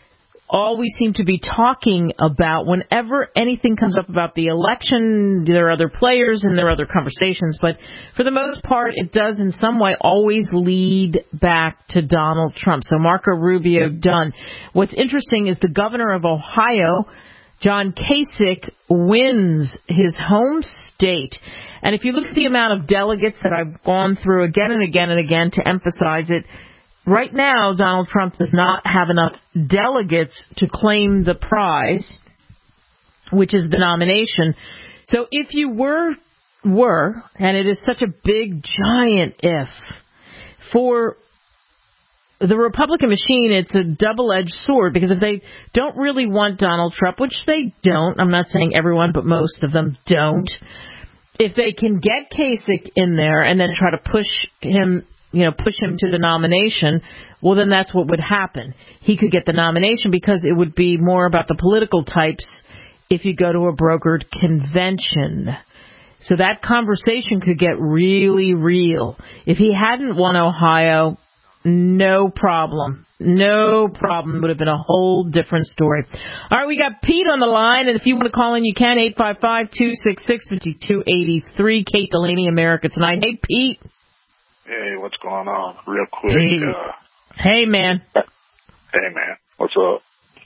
S3: always seem to be talking about whenever anything comes up about the election. There are other players and there are other conversations, but for the most part, it does in some way always lead back to Donald Trump. So Marco Rubio done. What's interesting is the governor of Ohio, John Kasich, wins his home state. And if you look at the amount of delegates that I've gone through again and again and again to emphasize it, right now, Donald Trump does not have enough delegates to claim the prize, which is the nomination. So if you were, were, and it is such a big, giant if, for the Republican machine, it's a double-edged sword, because if they don't really want Donald Trump, which they don't, I'm not saying everyone, but most of them don't, if they can get Kasich in there and then try to push him, you know, push him to the nomination, well, then that's what would happen. He could get the nomination because it would be more about the political types if you go to a brokered convention. So that conversation could get really real. If he hadn't won Ohio, no problem. No problem. It would have been a whole different story. All right, we got Pete on the line, and if you want to call in, you can, eight five five, two six six, five two eight three. Kate Delaney, America Tonight. Hey, Pete.
S5: Hey, what's going on? Real quick.
S3: Hey,
S5: uh,
S3: hey man.
S5: Hey, man. What's up?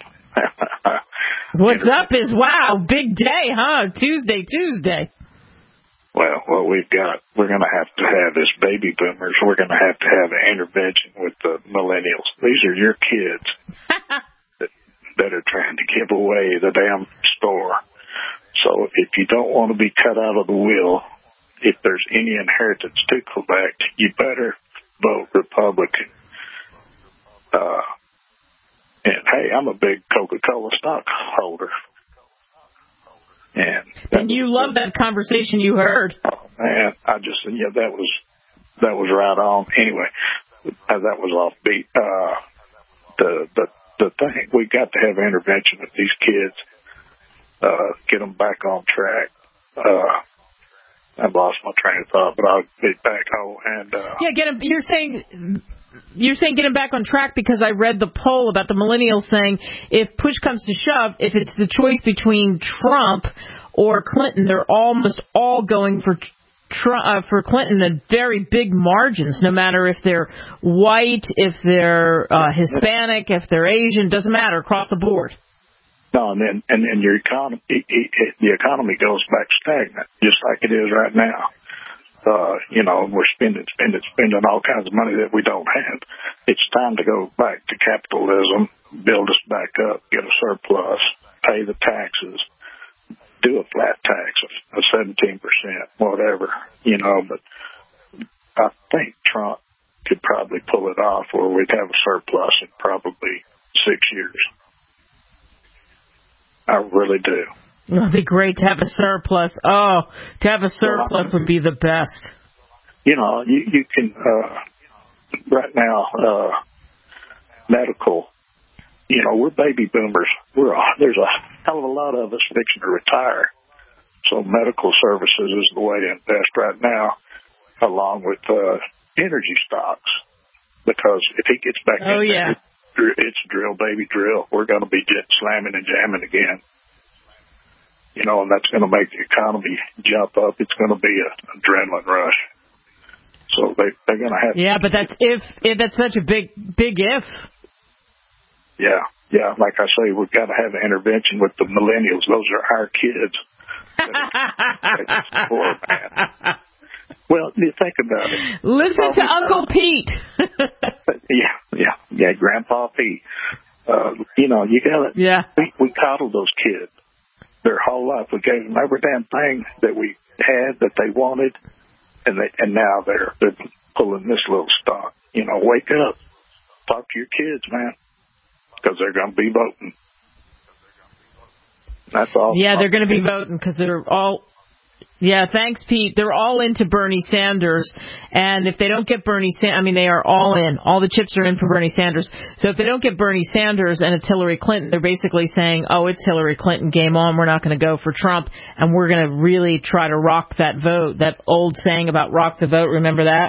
S3: What's up is, wow, big day, huh? Tuesday, Tuesday.
S5: Well, what we've got, we're going to have to have as baby boomers, we're going to have to have an intervention with the millennials. These are your kids that, that are trying to give away the damn store. So if you don't want to be cut out of the will, if there's any inheritance to collect, you better vote Republican. Uh, and, hey, I'm a big Coca-Cola stockholder. And,
S3: and you love that conversation you heard.
S5: Oh, man, I just, yeah, that was, that was right on. Anyway, uh, that was off beat. Uh, the, the, the thing, we got to have intervention with these kids, uh, get them back on track. Uh, I lost my train of thought, but I'll get back home and, uh.
S3: Yeah, get them, you're saying, You're saying get him back on track because I read the poll about the millennials saying if push comes to shove, if it's the choice between Trump or Clinton, they're almost all going for Trump, uh, for Clinton in very big margins, no matter if they're white, if they're uh, Hispanic, if they're Asian, doesn't matter, across the board.
S5: No, and then and, and your economy, it, it, it, the economy goes back stagnant, just like it is right now. Uh, you know, we're spending, spending, spending all kinds of money that we don't have. It's time to go back to capitalism, build us back up, get a surplus, pay the taxes, do a flat tax of seventeen percent, whatever, you know, but I think Trump could probably pull it off where we'd have a surplus in probably six years. I really do.
S3: It would be great to have a surplus. Oh, to have a surplus would be the best.
S5: You know, you, you can, uh, right now, uh, medical, you know, we're baby boomers. We're, there's a hell of a lot of us fixing to retire. So medical services is the way to invest right now, along with, uh, energy stocks. Because if he gets back
S3: oh,
S5: in
S3: yeah.
S5: there, it's drill, baby, drill. We're going to be jet slamming and jamming again. You know, and that's going to make the economy jump up. It's going to be an adrenaline rush. So they, they're going to have...
S3: Yeah, but that's if, if that's such a big, big if.
S5: Yeah, yeah. Like I say, we've got to have an intervention with the millennials. Those are our kids. Poor, man. Well, you think about it.
S3: Listen to Uncle Pete.
S5: yeah, yeah, yeah, Grandpa Pete. Uh, you know, you got to...
S3: Yeah.
S5: We, we coddled those kids their whole life. We gave them every damn thing that we had that they wanted, and they and now they're they're pulling this little stock. You know, wake up, talk to your kids, man, because they're going to be voting. That's all.
S3: Yeah, they're going to be voting because they're all. Yeah, thanks, Pete. They're all into Bernie Sanders, and if they don't get Bernie Sanders, I mean, they are all in. All the chips are in for Bernie Sanders. So if they don't get Bernie Sanders and it's Hillary Clinton, they're basically saying, oh, it's Hillary Clinton, game on, we're not going to go for Trump, and we're going to really try to rock that vote. That old saying about rock the vote, remember that?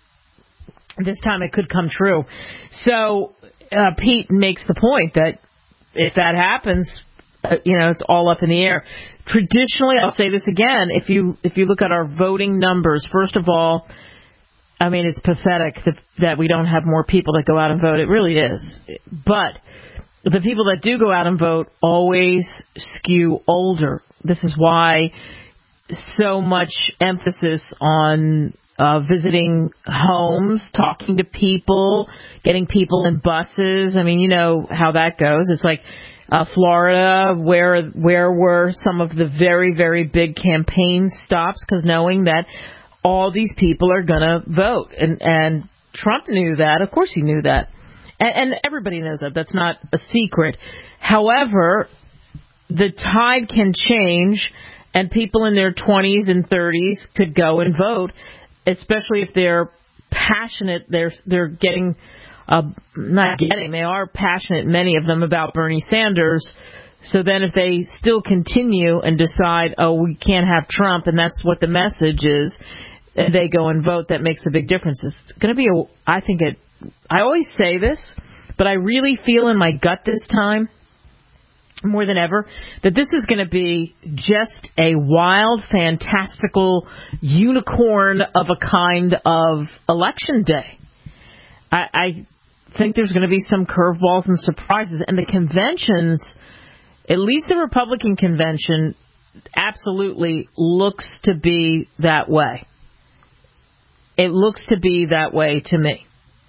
S3: This time it could come true. So uh, Pete makes the point that if that happens, uh, you know, it's all up in the air. Traditionally, I'll say this again, if you if you look at our voting numbers, first of all, I mean, it's pathetic that, that we don't have more people that go out and vote. It really is. But the people that do go out and vote always skew older. This is why so much emphasis on uh, visiting homes, talking to people, getting people in buses. I mean, you know how that goes. It's like uh, Florida, where where were some of the very, very big campaign stops, because knowing that all these people are going to vote. And, and Trump knew that. Of course he knew that. And, and everybody knows that. That's not a secret. However, the tide can change, and people in their twenties and thirties could go and vote, especially if they're passionate. They're they're getting, uh, not getting, they are passionate, many of them, about Bernie Sanders. So then if they still continue and decide, oh, we can't have Trump, and that's what the message is, and they go and vote, that makes a big difference. It's going to be, a, I think it, I always say this, but I really feel in my gut this time, more than ever, that this is going to be just a wild, fantastical unicorn of a kind of election day. I, I think there's going to be some curveballs and surprises, and the conventions, at least the Republican convention, absolutely looks to be that way. It looks to be that way to me.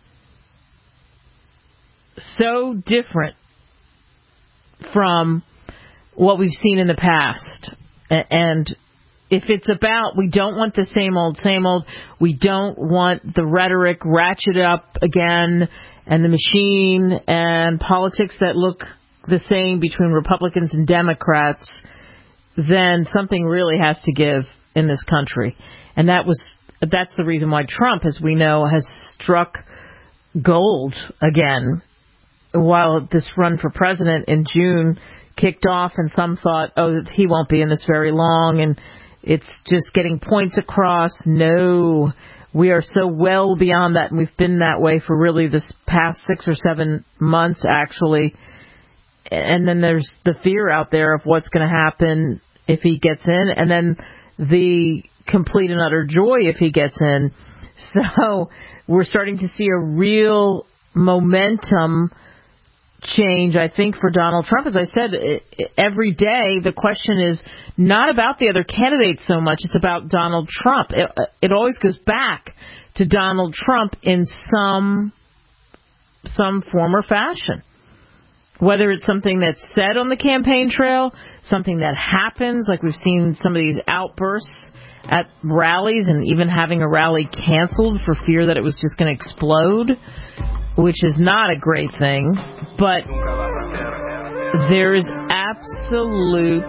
S3: So different from what we've seen in the past. And if it's about, we don't want the same old, same old, we don't want the rhetoric ratcheted up again, and the machine and politics that look the same between Republicans and Democrats, then something really has to give in this country. And that was that's the reason why Trump, as we know, has struck gold again, while this run for president in June kicked off, and some thought, oh, he won't be in this very long, and it's just getting points across. No, we are so well beyond that, and we've been that way for really this past six or seven months, actually. And then there's the fear out there of what's going to happen if he gets in, and then the complete and utter joy if he gets in. So we're starting to see a real momentum change, I think, for Donald Trump. As I said, every day the question is not about the other candidates so much. It's about Donald Trump. It, it always goes back to Donald Trump in some some form or fashion. Whether it's something that's said on the campaign trail, something that happens, like we've seen some of these outbursts at rallies, and even having a rally canceled for fear that it was just going to explode, which is not a great thing. But there is absolute,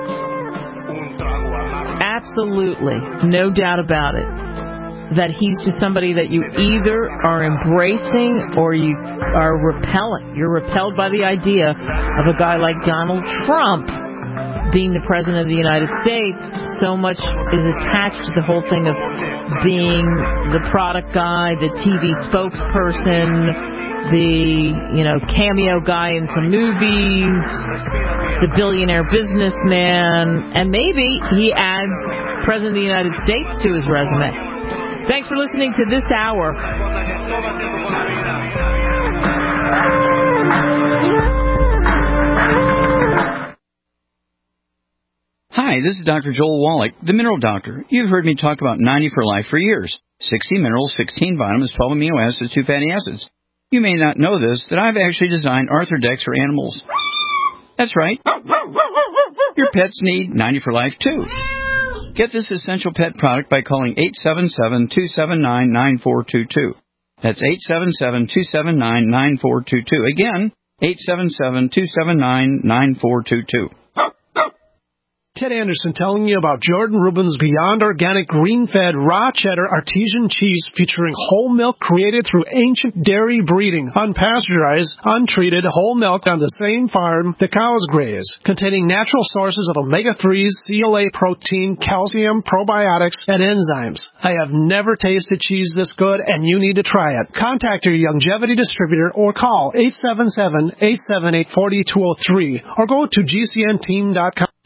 S3: absolutely no doubt about it, that he's just somebody that you either are embracing or you are repellent. You're repelled by the idea of a guy like Donald Trump being the president of the United States. So much is attached to the whole thing of being the product guy, the T V spokesperson, the, you know, cameo guy in some movies, the billionaire businessman, and maybe he adds president of the United States to his resume. Thanks for listening to this hour.
S20: Hi, this is Doctor Joel Wallach, the Mineral Doctor. You've heard me talk about ninety for Life for years. sixty minerals, sixteen vitamins, twelve amino acids, two fatty acids. You may not know this, that I've actually designed Arthrodex for animals. That's right. Your pets need ninety for Life, too. Get this essential pet product by calling eight seven seven, two seven nine, nine four two two. That's eight seven seven, two seven nine, nine four two two. Again, eight seven seven, two seven nine, nine four two two.
S19: Ted Anderson telling you about Jordan Rubin's Beyond Organic Green-Fed Raw Cheddar Artesian Cheese featuring whole milk created through ancient dairy breeding, unpasteurized, untreated whole milk on the same farm the cows graze, containing natural sources of omega threes, C L A protein, calcium, probiotics, and enzymes. I have never tasted cheese this good, and you need to try it. Contact your Youngevity distributor or call eight seven seven, eight seven eight, four two zero three or go to G C N team dot com.